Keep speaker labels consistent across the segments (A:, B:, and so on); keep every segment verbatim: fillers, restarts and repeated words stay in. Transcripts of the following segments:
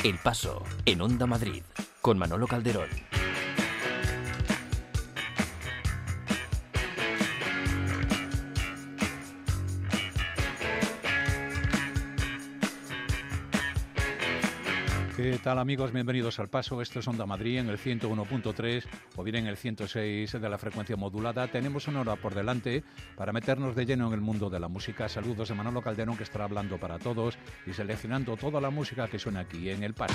A: El Paso, en Onda Madrid, con Manolo Calderón.
B: ¿Qué tal, amigos? Bienvenidos al Paso. Esto es Onda Madrid en el ciento uno punto tres o bien en el ciento seis de la frecuencia modulada. Tenemos una hora por delante para meternos de lleno en el mundo de la música. Saludos de Manolo Calderón, que estará hablando para todos y seleccionando toda la música que suena aquí en El Paso.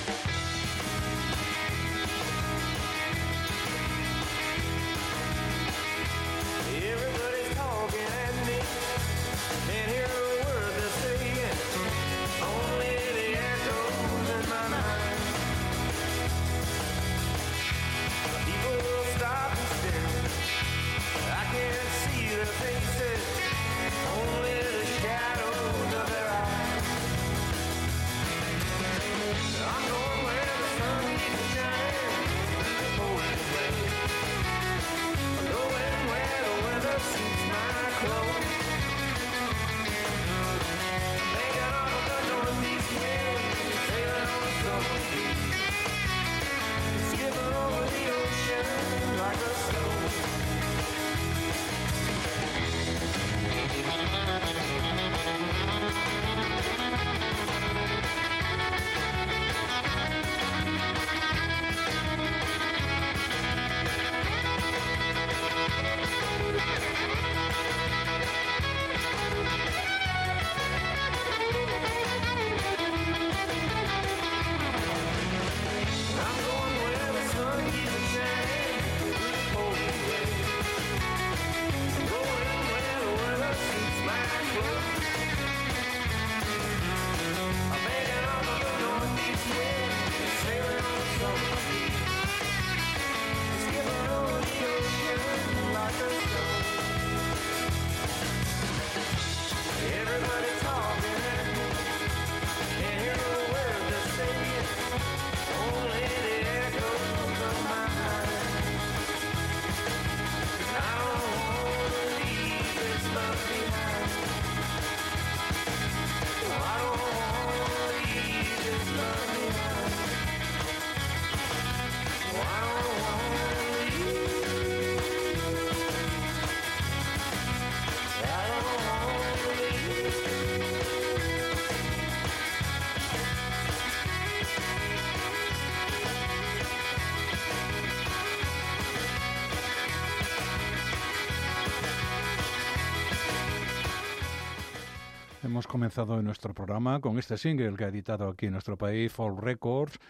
B: Hemos comenzado nuestro programa con este single que ha editado aquí en nuestro país Folk Records,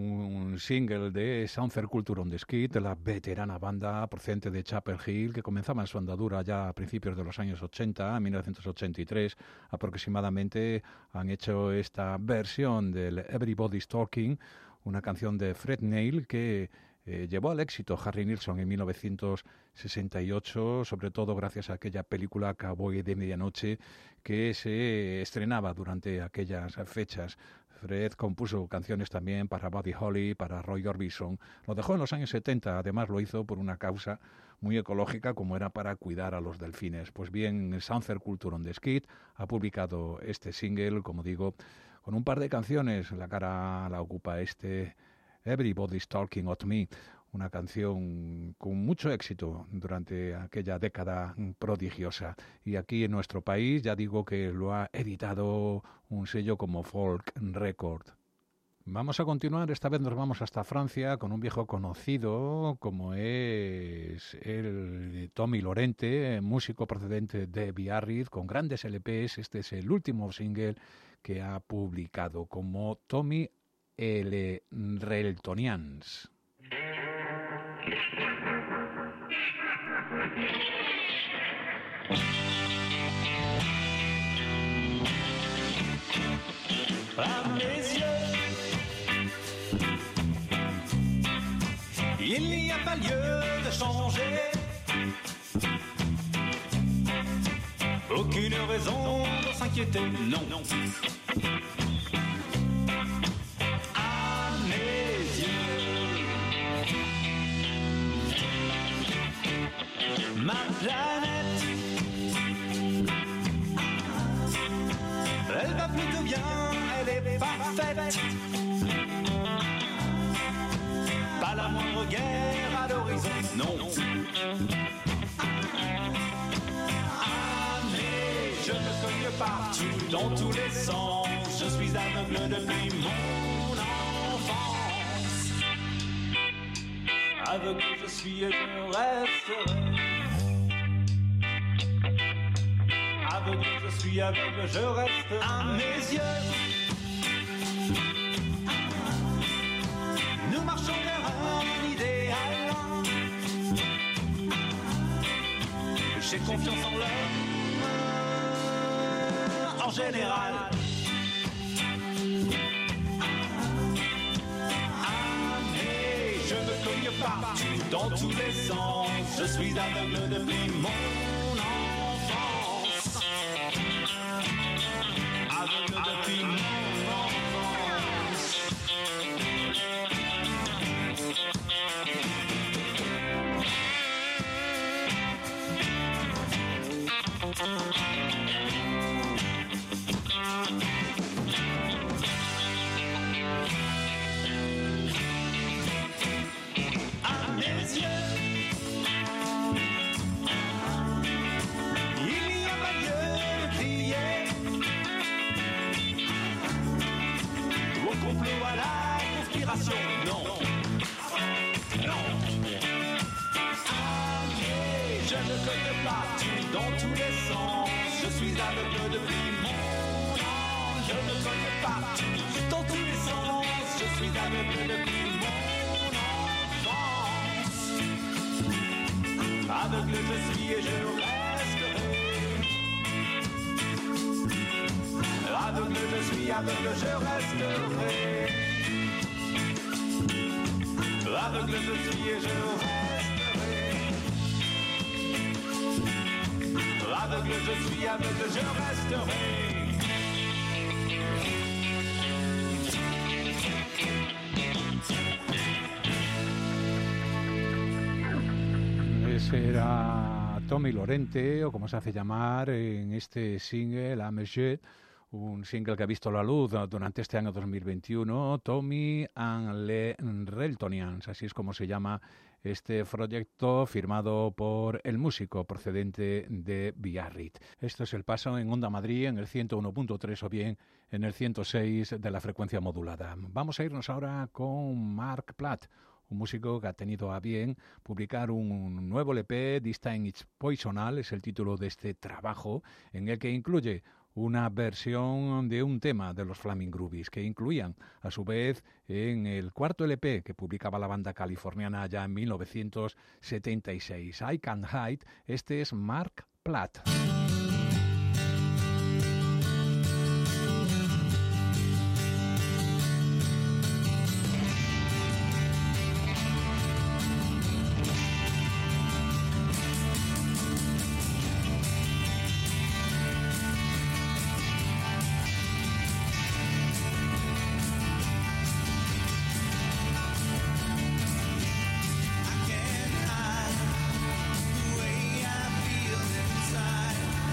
B: un single de Sunset Culture on the Skid, de la veterana banda procedente de Chapel Hill, que comenzaba en su andadura ya a principios de los años ochenta, en mil novecientos ochenta y tres aproximadamente. Han hecho esta versión del Everybody's Talking, una canción de Fred Neil que Eh, llevó al éxito Harry Nilsson en mil novecientos sesenta y ocho, sobre todo gracias a aquella película Cowboy de Medianoche que se estrenaba durante aquellas fechas. Fred compuso canciones también para Buddy Holly, para Roy Orbison. Lo dejó en los años setenta, además lo hizo por una causa muy ecológica como era para cuidar a los delfines. Pues bien, Sunset Culture on the Skid ha publicado este single, como digo, con un par de canciones. La cara la ocupa este Everybody's Talking About Me, una canción con mucho éxito durante aquella década prodigiosa. Y aquí en nuestro país ya digo que lo ha editado un sello como Folk Record. Vamos a continuar, esta vez nos vamos hasta Francia con un viejo conocido como es el Tommy Lorente, músico procedente de Biarritz, con grandes L Pes. Este es el último single que ha publicado como Tommy El Reltonians.
C: À mes yeux, il n'y a pas lieu de changer, aucune raison de s'inquiéter, non, non. Ma planète, elle va plutôt bien, elle est parfaite. la moindre guerre à l'horizon. Non. Ah, mais je me cogne partout, dans tous les sens. Je suis aveugle depuis mon enfance. Aveugle je suis et je resterai. Aveugle je suis, aveugle je resterai. À mes yeux, nous marchons vers un idéal. J'ai confiance en l'homme en général. Ah, mais je me cogne partout, dans tous les sens. Je suis aveugle depuis mon enfance. Aveugle depuis mon non, non. Ah, mais je ne connais pas tout dans tous les sens. Je suis aveugle depuis mon an. Je ne connais pas tout dans tous les sens. Je suis aveugle depuis mon enfance. Aveugle je suis et je resterai. Aveugle je suis, aveugle je resterai. Aveugle je suis et je resterai. Aveugle je suis, aveugle je resterai.
B: Ese era Tommy Lorente, o como se hace llamar en este single, A Monsieur, un single que ha visto la luz durante este año dos mil veintiuno, Tommy and les Reltonians, así es como se llama este proyecto firmado por el músico procedente de Biarritz. Esto es el paso en Onda Madrid en el ciento uno punto tres o bien en el ciento seis de la frecuencia modulada. Vamos a irnos ahora con Mark Platt, un músico que ha tenido a bien publicar un nuevo L P, This Time It's Poisonal, es el título de este trabajo, en el que incluye una versión de un tema de los Flaming Groovies, que incluían, a su vez, en el cuarto L P que publicaba la banda californiana ya en mil novecientos setenta y seis. I Can't Hide, este es Mark Platt.
D: I can't hide the way I feel inside.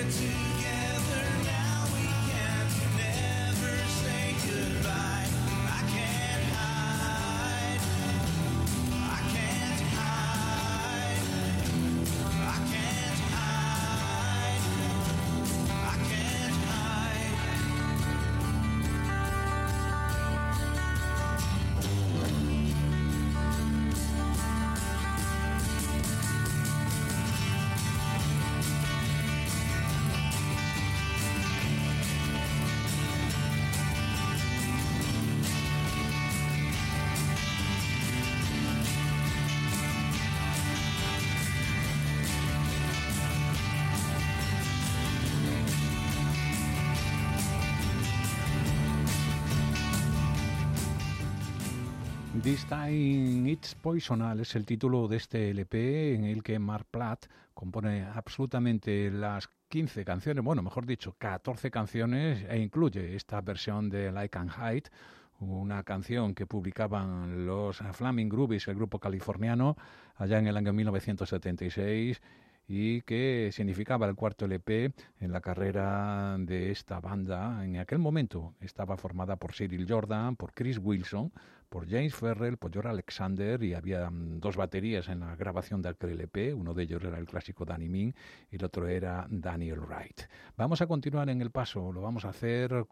B: This Time It's Poisonal es el título de este L P en el que Mark Platt compone absolutamente las quince canciones, bueno, mejor dicho, catorce canciones e incluye esta versión de Like and Hide, una canción que publicaban los Flaming Groovies, el grupo californiano, allá en el año mil novecientos setenta y seis, y que significaba el cuarto L P en la carrera de esta banda. En aquel momento estaba formada por Cyril Jordan, por Chris Wilson, por James Farrell, por George Alexander, y había dos baterías en la grabación de aquel L P. Uno de ellos era el clásico Danny Min y el otro era Daniel Wright. Vamos a continuar en el paso, lo vamos a hacer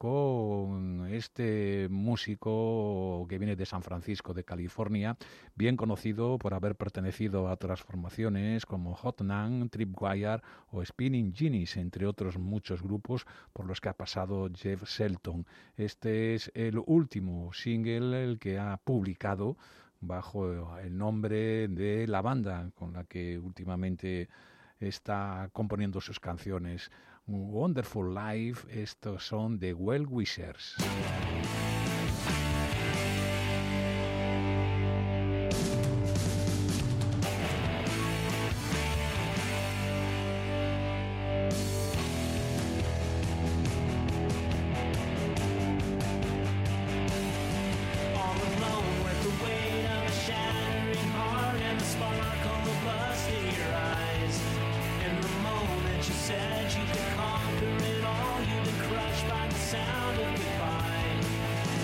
B: con este músico que viene de San Francisco, de California, bien conocido por haber pertenecido a otras formaciones como Hot Nan, Tripwire o Spinning Genies, entre otros muchos grupos por los que ha pasado Jeff Shelton. Este es el último single el que ha publicado bajo el nombre de la banda con la que últimamente está componiendo sus canciones. Wonderful Life, estos son The Well Wishers.
C: Said you could conquer it all, you've been crushed by the sound of goodbye.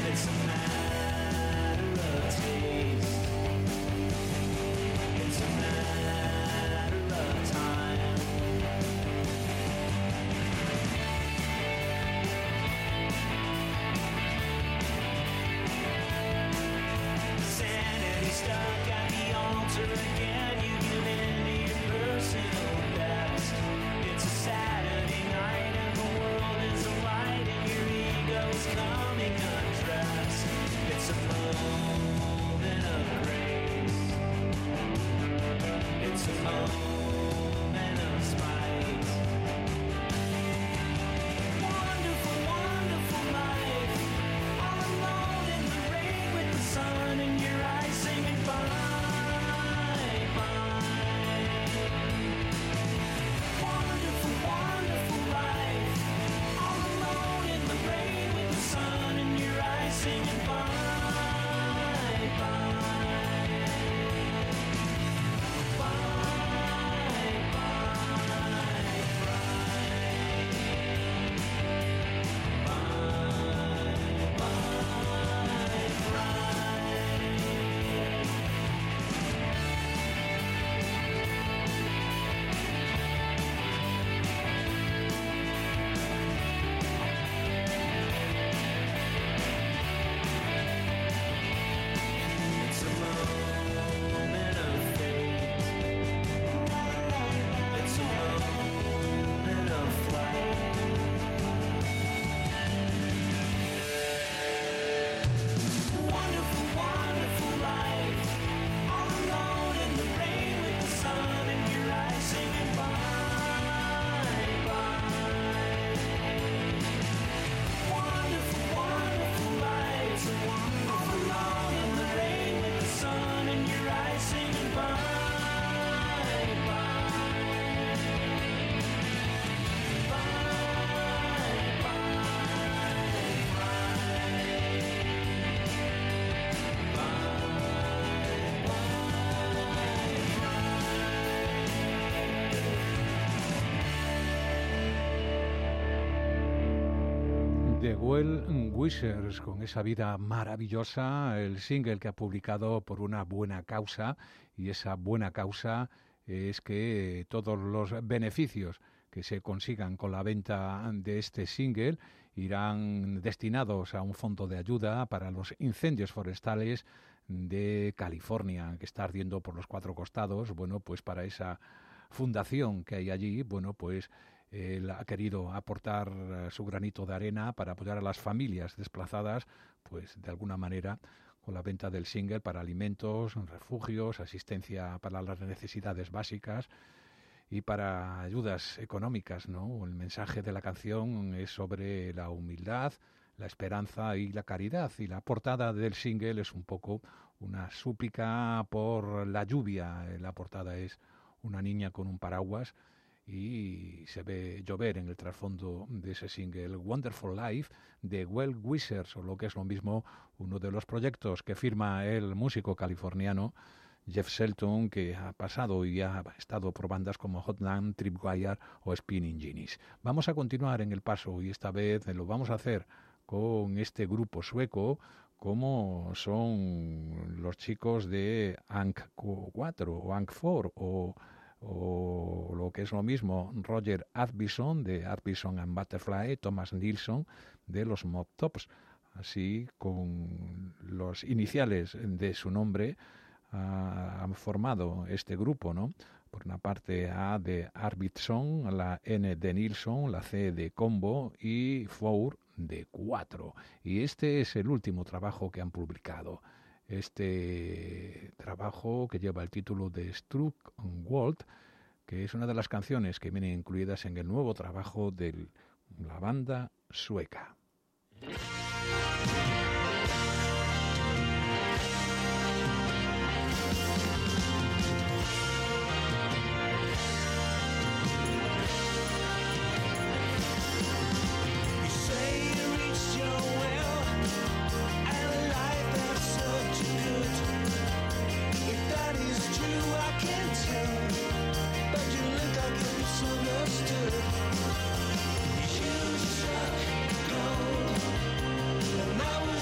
B: The Well Wishers, con esa vida maravillosa, el single que ha publicado por una buena causa, y esa buena causa es que todos los beneficios que se consigan con la venta de este single irán destinados a un fondo de ayuda para los incendios forestales de California, que está ardiendo por los cuatro costados. Bueno, pues para esa fundación que hay allí, bueno, pues él ha querido aportar su granito de arena para apoyar a las familias desplazadas, pues de alguna manera con la venta del single para alimentos, refugios, asistencia para las necesidades básicas y para ayudas económicas, ¿no? El mensaje de la canción es sobre la humildad, la esperanza y la caridad, y la portada del single es un poco una súplica por la lluvia. La portada es una niña con un paraguas y se ve llover en el trasfondo de ese single. Wonderful Life de Well Wishers, o lo que es lo mismo, uno de los proyectos que firma el músico californiano Jeff Shelton, que ha pasado y ha estado por bandas como Hotline, Tripwire o Spinning Genies. Vamos a continuar en el paso, y esta vez lo vamos a hacer con este grupo sueco, como son los chicos de Ank cuatro o Ank cuatro, o o lo que es lo mismo, Roger Arvidsson de Arvidsson and Butterfly, Thomas Nilsson de los Mob Tops. Así, con los iniciales de su nombre, uh, han formado este grupo, ¿no? Por una parte A de Arvidsson, la N de Nilsson, la C de Combo y Four de cuatro. Y este es el último trabajo que han publicado. Este trabajo, que lleva el título de Struck World, que es una de las canciones que vienen incluidas en el nuevo trabajo de la banda sueca.
D: Now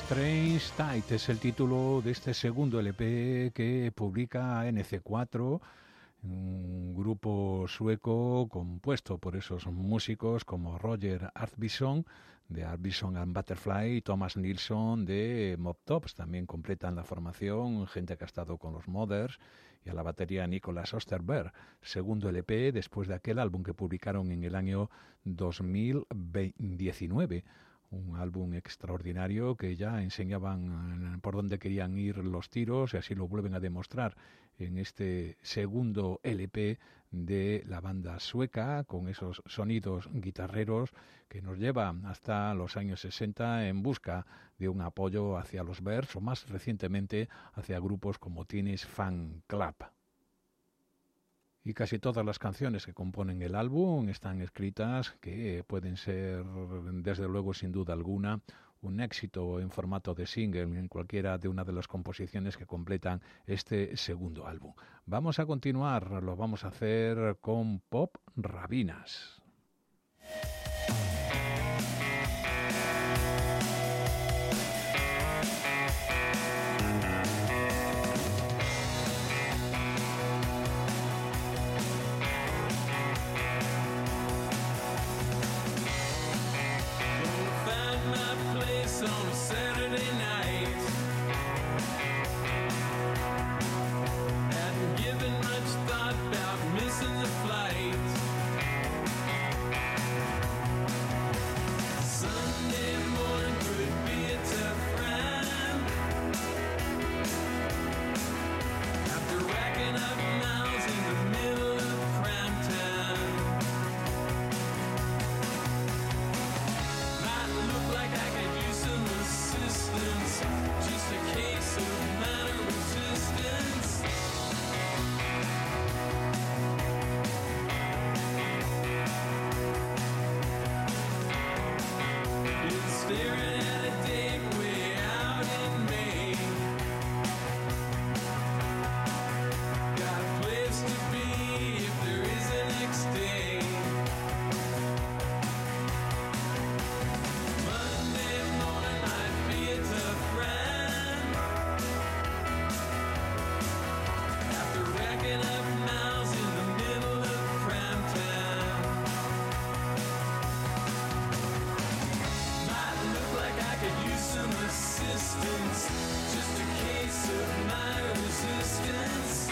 B: Strange Tide es el título de este segundo L P que publica N C cuatro, un grupo sueco compuesto por esos músicos como Roger Arvidsson de Arvidsson and Butterfly y Thomas Nilsson de Mob Tops. También completan la formación gente que ha estado con los Mothers, y a la batería Nicolas Osterberg. Segundo L P después de aquel álbum que publicaron en el año dos mil diecinueve. Un álbum extraordinario que ya enseñaban por dónde querían ir los tiros, y así lo vuelven a demostrar en este segundo L P de la banda sueca, con esos sonidos guitarreros que nos lleva hasta los años sesenta en busca de un apoyo hacia los Bears, o más recientemente hacia grupos como Teenage Fan Club. Y casi todas las canciones que componen el álbum están escritas que pueden ser, desde luego, sin duda alguna, un éxito en formato de single en cualquiera de una de las composiciones que completan este segundo álbum. Vamos a continuar, lo vamos a hacer con Pop Rabinas.
C: On a Saturday night, hadn't given much thought about missing the flight. Sunday morning could be a tough ride. After racking up miles in the middle of prime time, might look like I could use some assistance, just a case of minor resistance. Been staring at a date way out in May. Got a place to be if there is a next day. Monday morning might be a tough ride. After racking up miles in the middle of prime time, might look like I could use some assistance, just a case of minor resistance.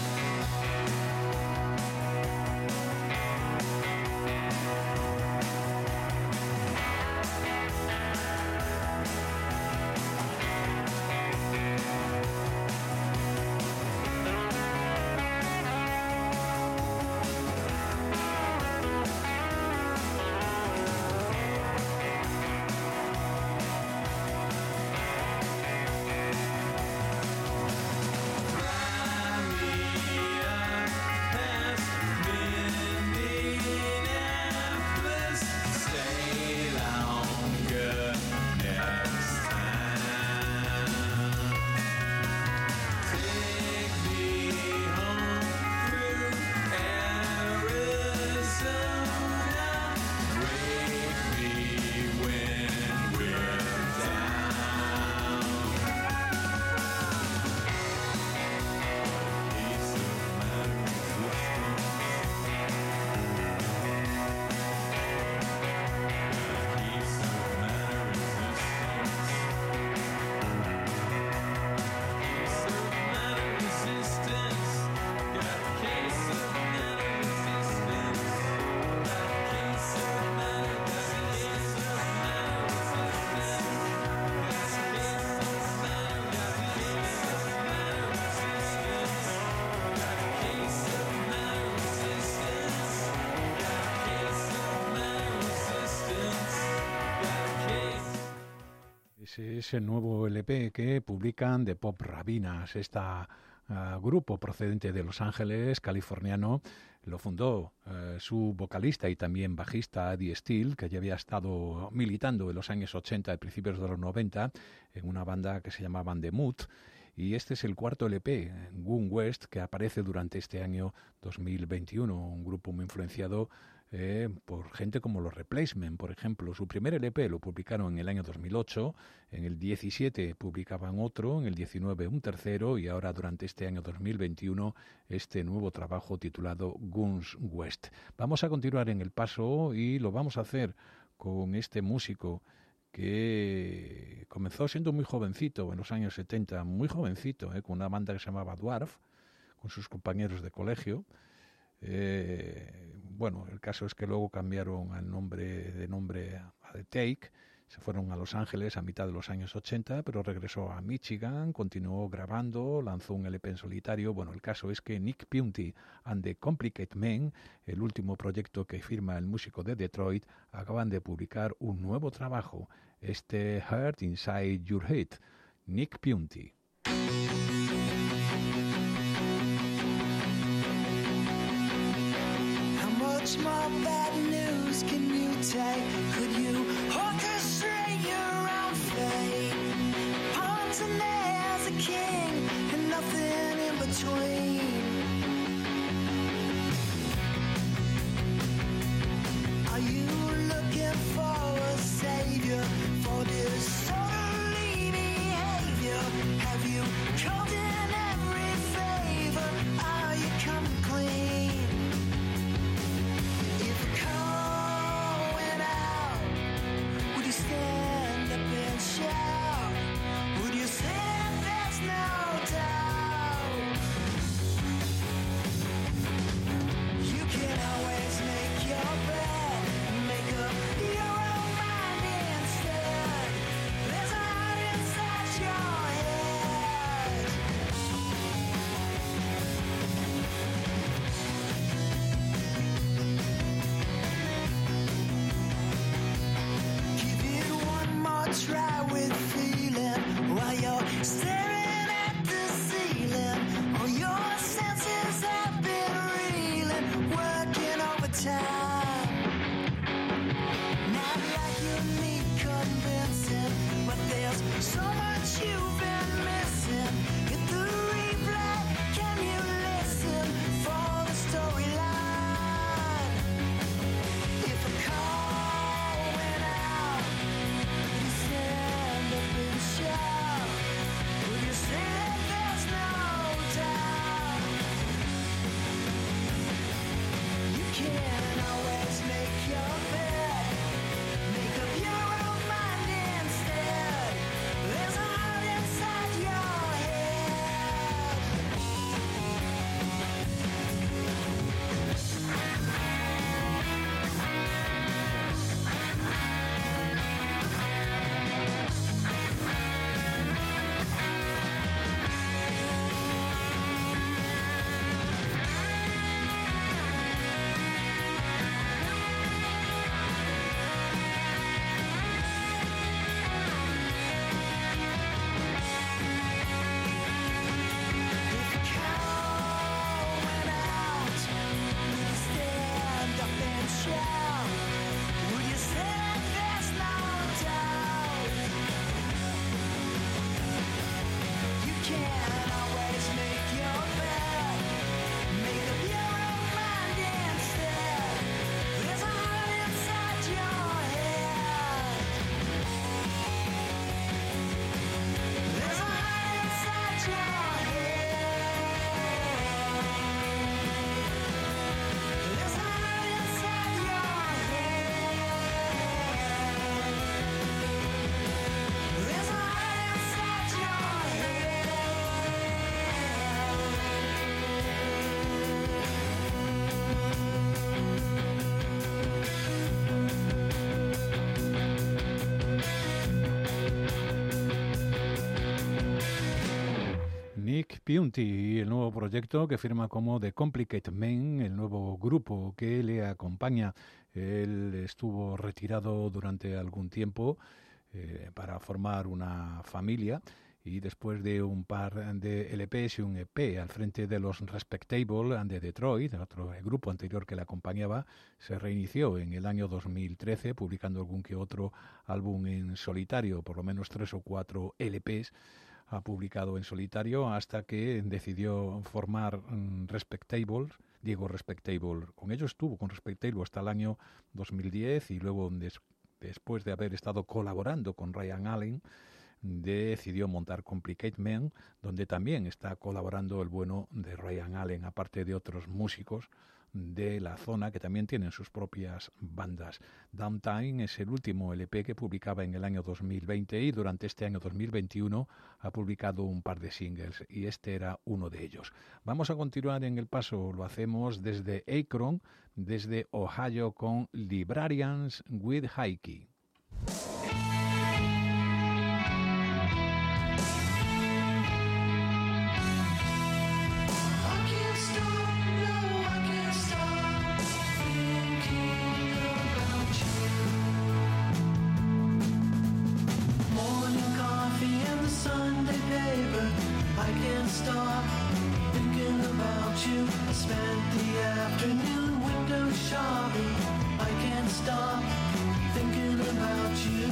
B: Ese es el nuevo L P que publican de Pop Rabinas, este uh, grupo procedente de Los Ángeles, californiano. Lo fundó uh, su vocalista y también bajista Eddie Steele, que ya había estado militando en los años ochenta y principios de los noventa en una banda que se llamaba The Mood. Y este es el cuarto L P, Gun West, que aparece durante este año dos mil veintiuno, un grupo muy influenciado eh, por gente como los Replacement, por ejemplo. Su primer L P lo publicaron en el año dos mil ocho, en el diecisiete publicaban otro, en el diecinueve un tercero y ahora durante este año dos mil veintiuno este nuevo trabajo titulado Guns West. Vamos a continuar en el paso y lo vamos a hacer con este músico que comenzó siendo muy jovencito en los años setenta, muy jovencito, eh, con una banda que se llamaba Dwarf, con sus compañeros de colegio. Eh, bueno, el caso es que luego cambiaron el nombre de nombre a The Take, se fueron a Los Ángeles a mitad de los años ochenta, pero regresó a Michigan, continuó grabando, lanzó un L P en solitario. Bueno, el caso es que Nick Piunti and the Complicated Men, el último proyecto que firma el músico de Detroit, acaban de publicar un nuevo trabajo, este Heart Inside Your Head. Nick Piunti.
D: More bad news can you take? Could you orchestrate your own fate? Pawns and as a king and nothing in between. Are you looking for a savior for disorderly behavior? Have you called in every favor? Are you coming clean? Stand up and shout. Would you say there's no doubt? You can always make your bed, make up your own mind instead. There's a heart inside your head. Try with feeling while you're staring at the ceiling. All your senses have been reeling, working overtime. Not like you need convincing, but there's so much you've been missing. Hit the replay, can you listen for the storyline? If a call went out, stand up and shout. Will you say that there's no doubt? You can always make your bed, make up your own mind instead. There's a heart inside your head.
B: Nick Piunti, el nuevo proyecto que firma como The Complicated Men, el nuevo grupo que le acompaña. Él estuvo retirado durante algún tiempo eh, para formar una familia y después de un par de L Pes y un E P al frente de los Respectable and the Detroit, el otro el grupo anterior que le acompañaba, se reinició en el año dos mil trece publicando algún que otro álbum en solitario, por lo menos tres o cuatro L Pes ha publicado en solitario hasta que decidió formar um, Respectable, Digo Respectable. Con ellos estuvo con Respectable hasta el año dos mil diez y luego des, después de haber estado colaborando con Ryan Allen, decidió montar Complicate Men, donde también está colaborando el bueno de Ryan Allen, aparte de otros músicos de la zona que también tienen sus propias bandas. Downtime es el último L P que publicaba en el año dos mil veinte y durante este año dos mil veintiuno ha publicado un par de singles y este era uno de ellos. Vamos a continuar en el paso, lo hacemos desde Akron, desde Ohio con Librarians with Heike.
D: Stop thinking about you. I spent the afternoon window shopping. I can't stop thinking about you.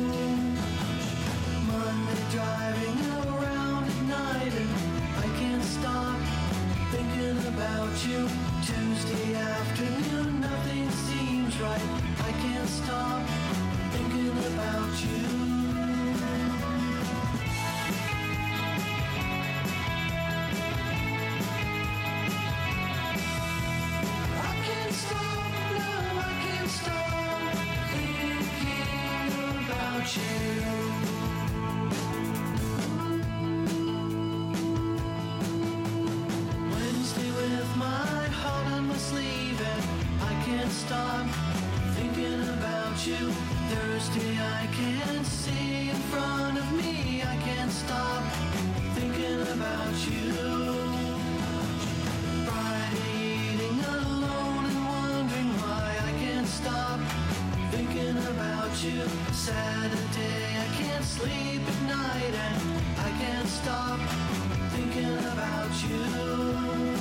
D: Monday driving around at night and I can't stop thinking about you. Tuesday afternoon nothing seems right. I can't stop thinking about you. Wednesday with my heart on my sleeve and I can't stop thinking about you. Thursday I can't see in front of me. I can't stop thinking about you. Friday eating alone and wondering why I can't stop thinking about you. Saturday I can't sleep at night and I can't stop thinking about you.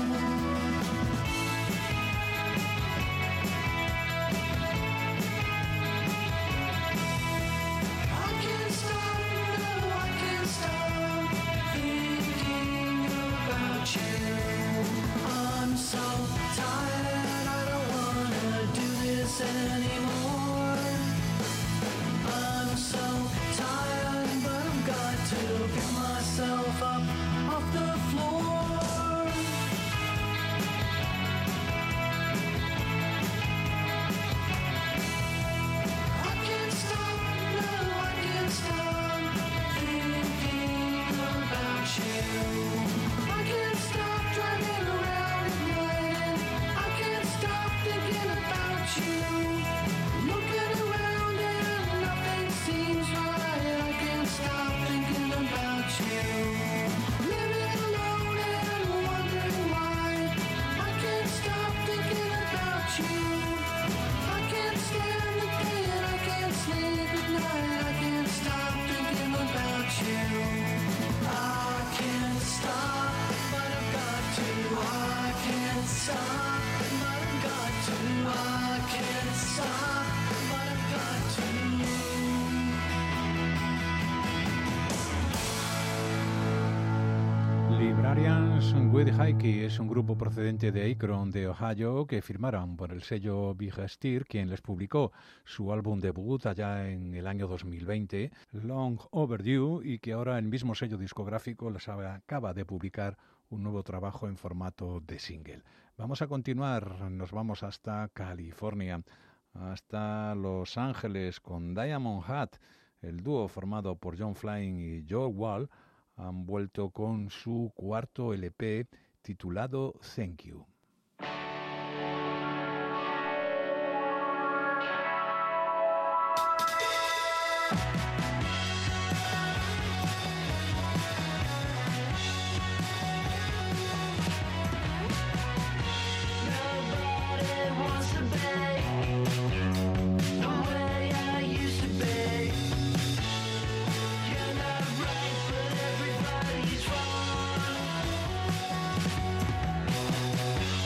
D: I can't stop, no, I can't stop thinking about you. I'm so tired, I don't wanna do this anymore. I'm so tired, but I've got to pick myself up off the floor. I can't stop, no, I can't stop thinking about you. I can't stop driving around at night and I can't stop thinking about you. Looking around and nothing seems right. I can't stop thinking about you. Living alone and wondering why. I can't stop thinking about you. I can't stand the pain, I can't sleep at night. I can't stop thinking about you. I can't stop, but I've got to. I can't stop, but I've got to. I can't stop, but I've got to.
B: Librarians with Heike es un grupo procedente de Akron, de Ohio, que firmaron por el sello Big Steer, quien les publicó su álbum debut allá en el año dos mil veinte, Long Overdue, y que ahora el mismo sello discográfico les acaba de publicar un nuevo trabajo en formato de single. Vamos a continuar, nos vamos hasta California, hasta Los Ángeles con Diamond Hat. El dúo formado por John Flynn y Joe Wall han vuelto con su cuarto L P titulado Thank You.
D: Everybody's wrong.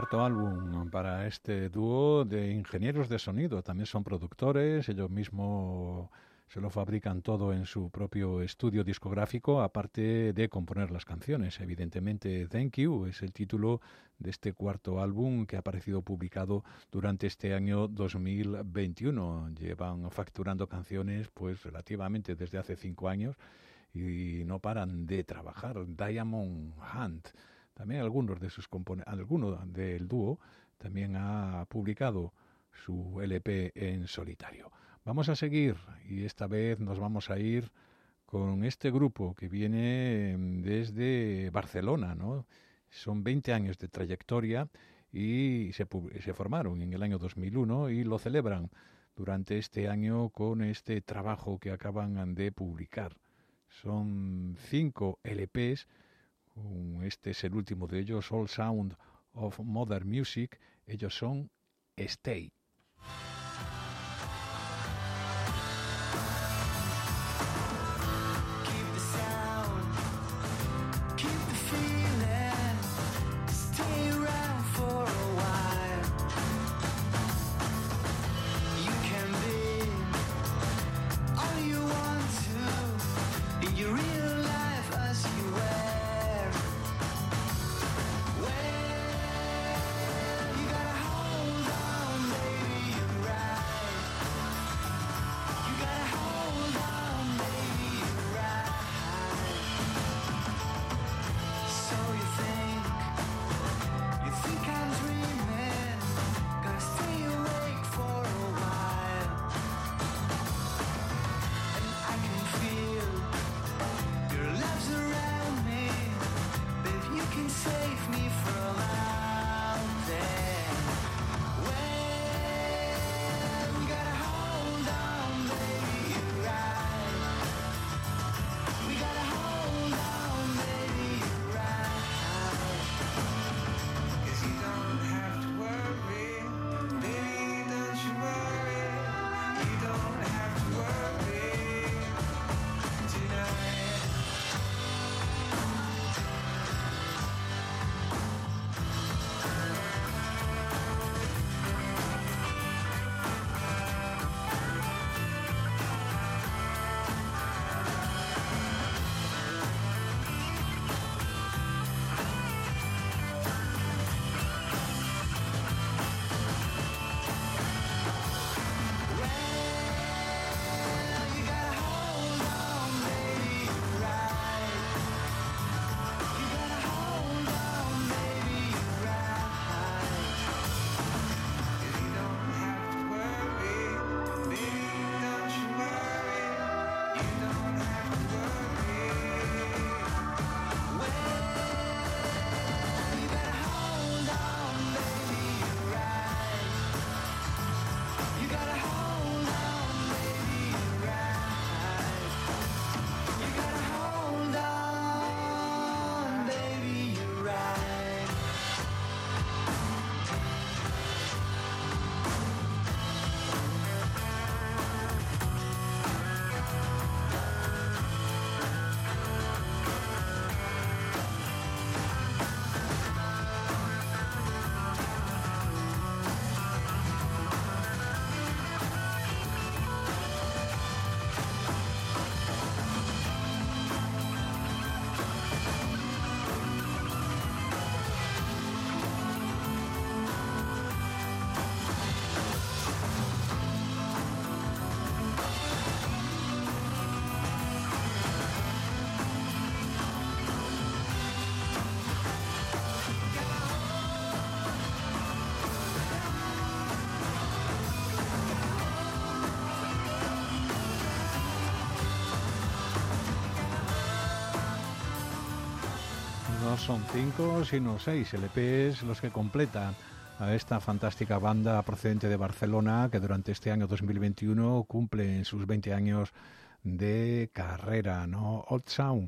B: Cuarto álbum para este dúo de ingenieros de sonido. También son productores, ellos mismos se lo fabrican todo en su propio estudio discográfico, aparte de componer las canciones. Evidentemente, Thank You es el título de este cuarto álbum que ha aparecido publicado durante este año dos mil veintiuno. Llevan facturando canciones pues relativamente desde hace cinco años y no paran de trabajar. Diamond Hunt, también algunos de sus componentes, alguno del dúo también ha publicado su L P en solitario. Vamos a seguir y esta vez nos vamos a ir con este grupo que viene desde Barcelona, ¿no? Son veinte años de trayectoria y se, se formaron en el año dos mil uno y lo celebran durante este año con este trabajo que acaban de publicar. Son cinco L Pes, este es el último de ellos, All Sound of Modern Music. Ellos son Stay. No son cinco, sino seis L Pes los que completan a esta fantástica banda procedente de Barcelona que durante este año dos mil veintiuno cumple en sus veinte años de carrera, ¿no? Old Sound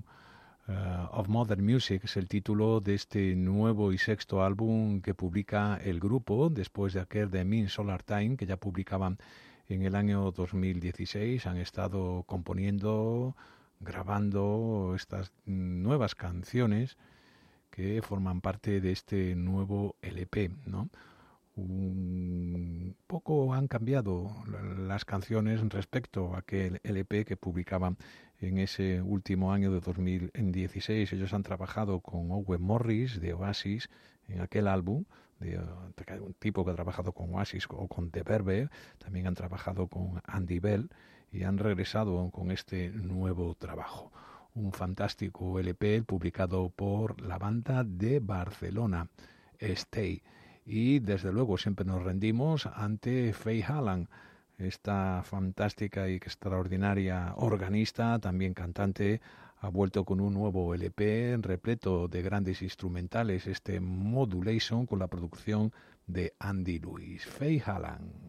B: uh, of Modern Music es el título de este nuevo y sexto álbum que publica el grupo después de aquel de Mean Solar Time que ya publicaban en el año dos mil dieciséis. Han estado componiendo, grabando estas nuevas canciones que forman parte de este nuevo L P, ¿no? Un poco han cambiado las canciones respecto a aquel L P que publicaban en ese último año de dos mil dieciséis. Ellos han trabajado con Owen Morris de Oasis en aquel álbum, de un tipo que ha trabajado con Oasis o con The Verve. También han trabajado con Andy Bell y han regresado con este nuevo trabajo. Un fantástico L P publicado por la banda de Barcelona, Stay. Y desde luego siempre nos rendimos ante Faye Hallan, esta fantástica y extraordinaria organista, también cantante. Ha vuelto con un nuevo L P repleto de grandes instrumentales, este Modulation, con la producción de Andy Lewis. Faye Hallan.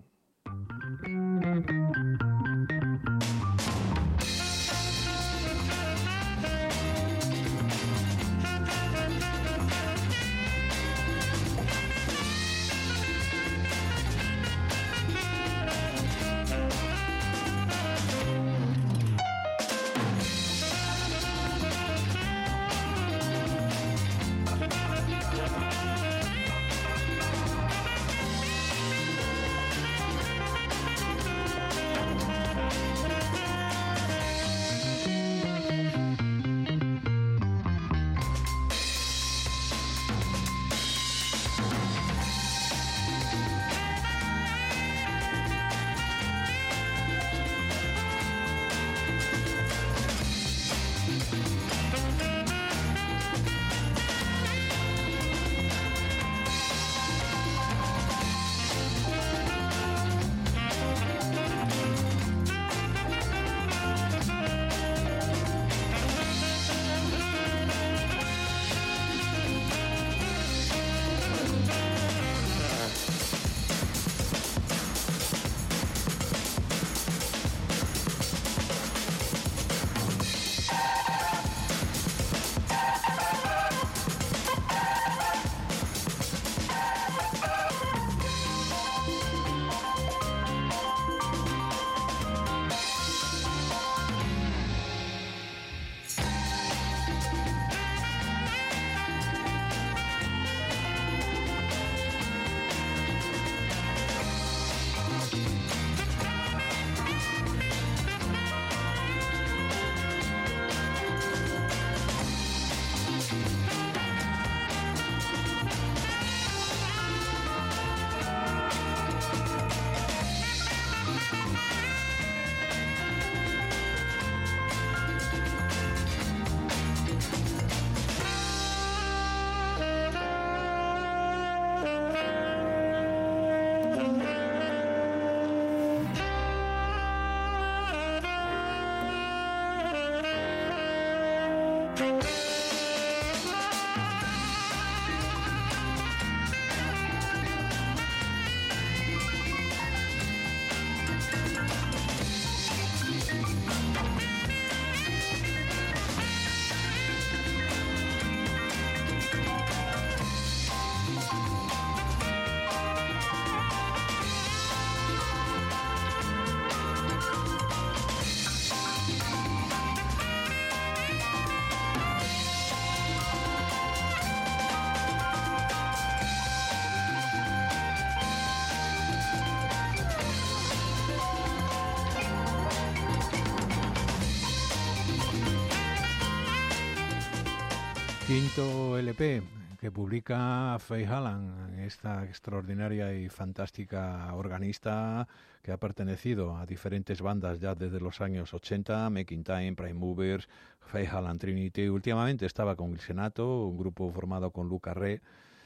B: Quinto L P que publica Faye Hallan, esta extraordinaria y fantástica organista que ha pertenecido a diferentes bandas ya desde los años ochenta, Making Time, Prime Movers, Faye Hallan Trinity. Últimamente estaba con Il Senato, un grupo formado con Luca Re,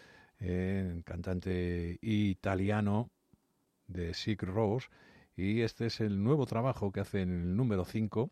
B: eh, cantante italiano de Sick Rose, y este es el nuevo trabajo que hace en el número cinco,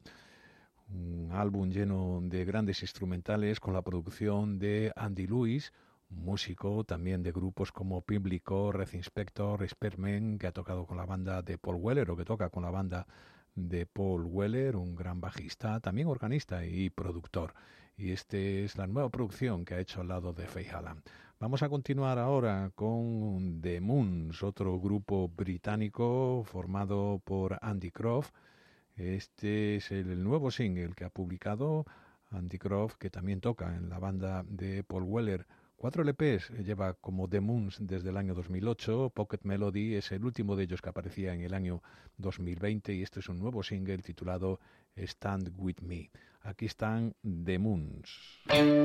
B: un álbum lleno de grandes instrumentales con la producción de Andy Lewis, músico también de grupos como Pimlico, Red Inspector, Spearman, que ha tocado con la banda de Paul Weller o que toca con la banda de Paul Weller, un gran bajista, también organista y productor. Y esta es la nueva producción que ha hecho al lado de Faye Hallan. Vamos a continuar ahora con The Moons, otro grupo británico formado por Andy Croft. Este es el nuevo single que ha publicado Andy Croft, que también toca en la banda de Paul Weller. Cuatro L Pes lleva como The Moons desde el año dos mil ocho. Pocket Melody es el último de ellos que aparecía en el año dos mil veinte y este es un nuevo single titulado Stand With Me. Aquí están The Moons.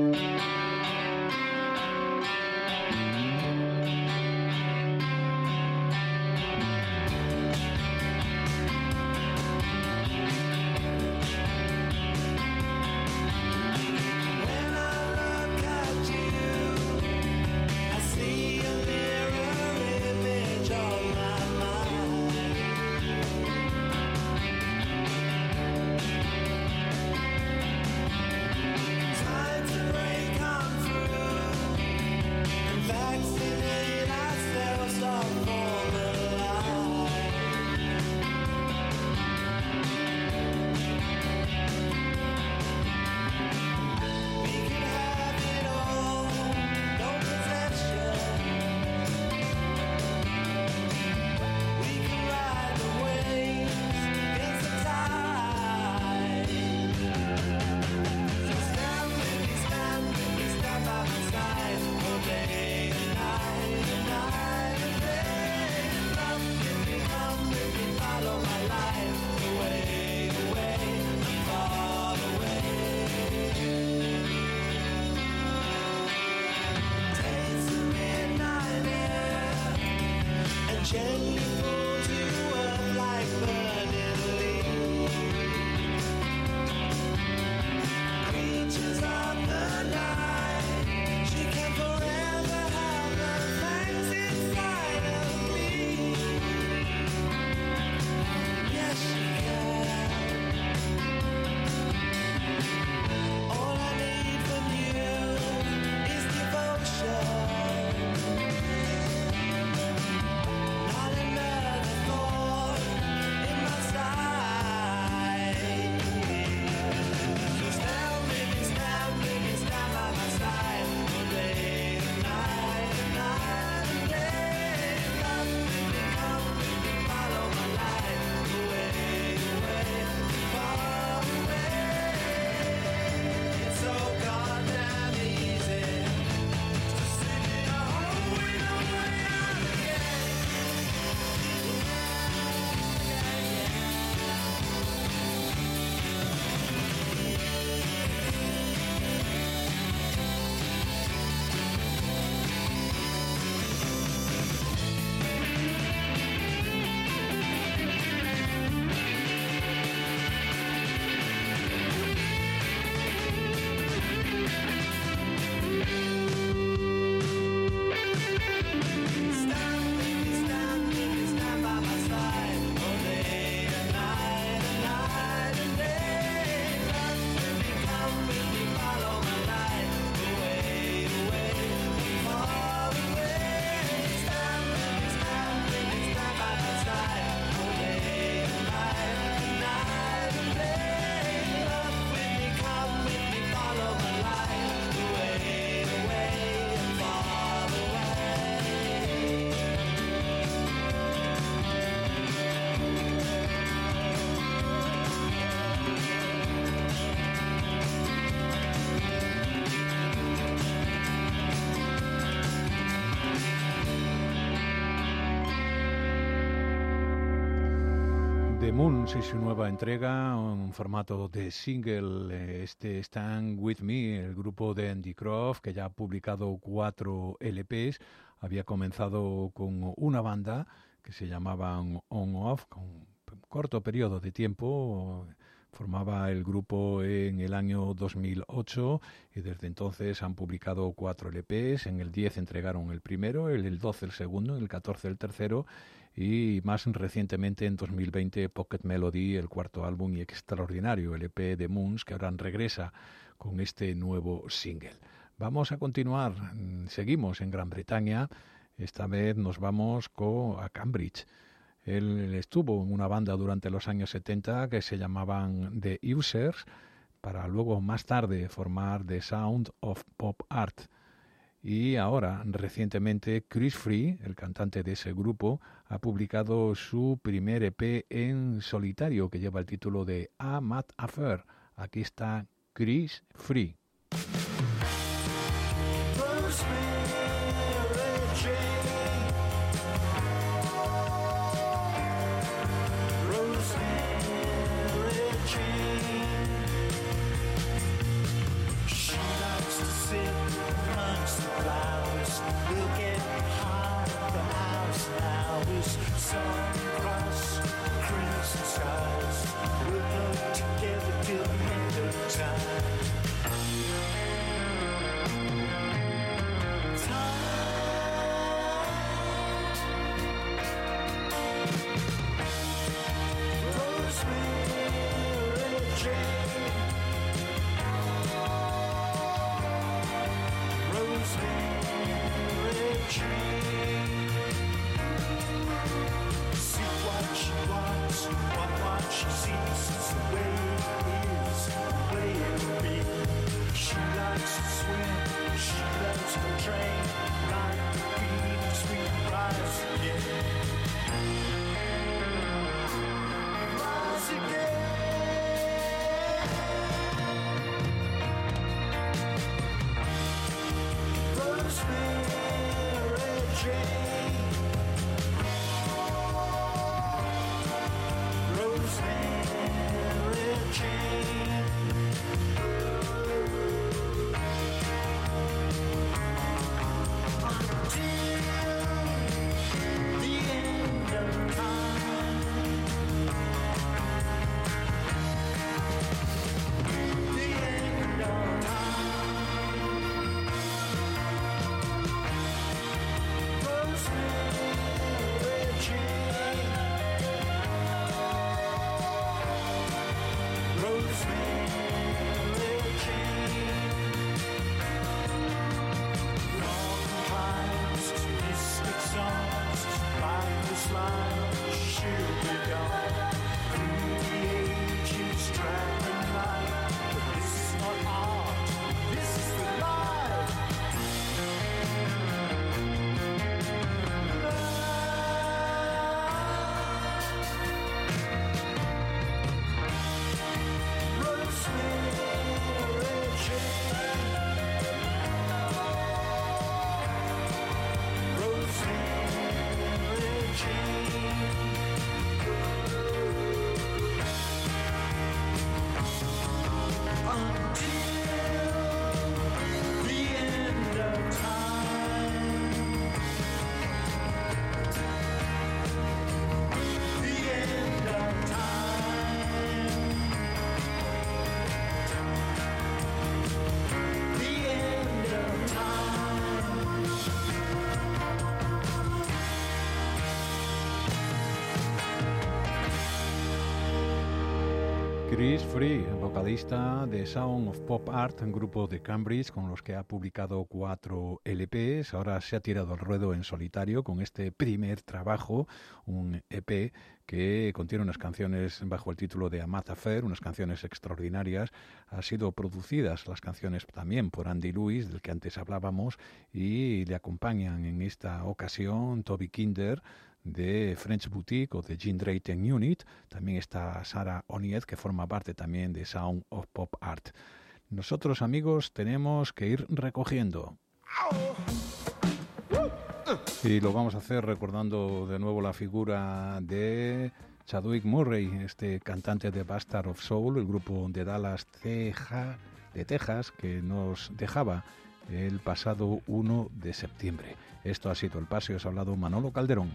B: The Moons y su nueva entrega, un formato de single. Este Stand With Me, el grupo de Andy Croft, que ya ha publicado cuatro L Pes, había comenzado con una banda que se llamaban On Off, con un corto periodo de tiempo. Formaba el grupo en el año dos mil ocho y desde entonces han publicado cuatro L Pes. En el diez entregaron el primero, en el doce el segundo, en el catorce el tercero y más recientemente en dos mil veinte Pocket Melody, el cuarto álbum y extraordinario L P de Moons, que ahora regresa con este nuevo single. Vamos a continuar, seguimos en Gran Bretaña, esta vez nos vamos con, a Cambridge. Él estuvo en una banda durante los años setenta que se llamaban The Users, para luego más tarde formar The Sound of Pop Art. Y ahora, recientemente, Chris Free, el cantante de ese grupo, ha publicado su primer E P en solitario, que lleva el título de A Mad Affair. Aquí está Chris Free. Chris Free, vocalista de Sound of Pop Art, un grupo de Cambridge con los que ha publicado cuatro L Pes. Ahora se ha tirado al ruedo en solitario con este primer trabajo, un E P que contiene unas canciones bajo el título de Amath Affair, unas canciones extraordinarias. Han sido producidas las canciones también por Andy Lewis, del que antes hablábamos, y le acompañan en esta ocasión Toby Kinder, de French Boutique o de Jean Drayton Unit. También está Sarah Oniez, que forma parte también de Sound of Pop Art. Nosotros, amigos, tenemos que ir recogiendo. Y lo vamos a hacer recordando de nuevo la figura de Chadwick Murray, este cantante de Bastard of Soul, el grupo de Dallas, Teja, de Texas, que nos dejaba el pasado uno de septiembre. Esto ha sido El Paso y os ha hablado Manolo Calderón.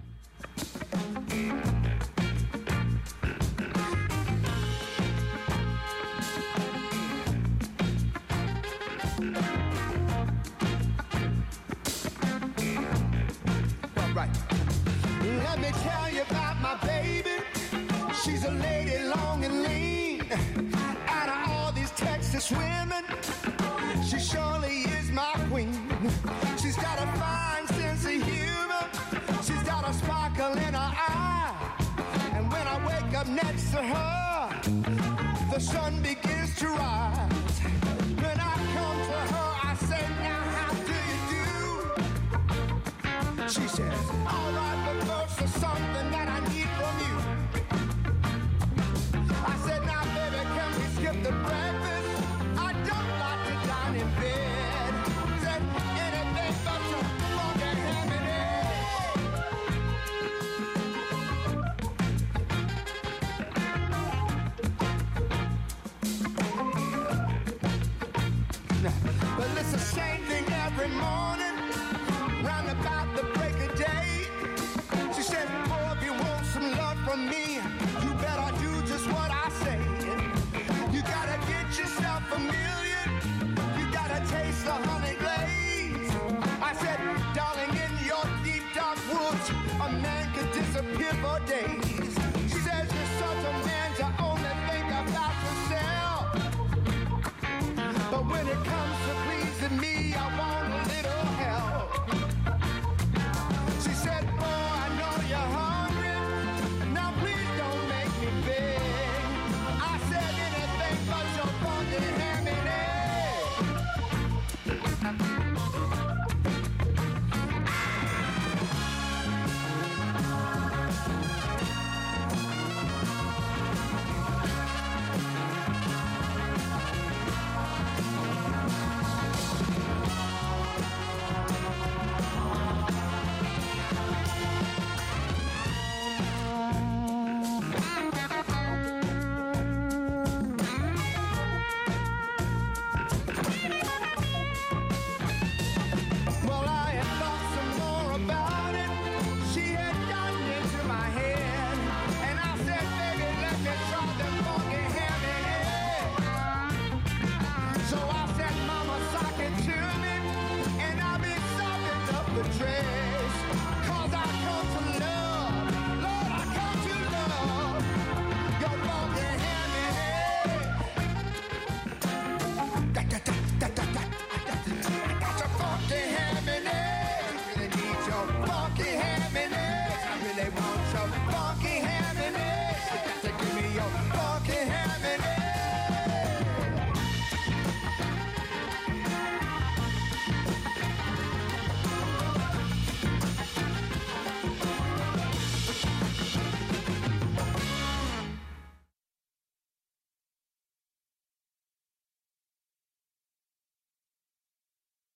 E: Right. Let me tell you about my baby. She's a lady long and lean. Out of all these Texas women, she surely is my queen. She's got a fine sense of humor. She's got a sparkle in her eye. And when I wake up next to her, the sun begins to rise. When I come to her, I say, now how do you do? She says, all right, but first there's something that I need from you. I said, now baby, can we skip the breakfast? I same thing every morning, round about the break of day. She said, boy, if you want some love from me, you better do just what I say. You gotta get yourself familiar, you gotta taste the honey glaze. I said, darling, in your deep dark woods, a man could disappear for days. She says, you're such a man to only think about yourself. But when it comes to pleasing me, I want a little help. She said, boy, I know you're hungry. Now please don't make me beg. I said anything but your funky ham and egg. Well, I had thought some more about it. She had gotten into my head. And I said, baby, let me try the funky ham and egg. So I said, mama, sock it to me. And I'll be sopping up the tray.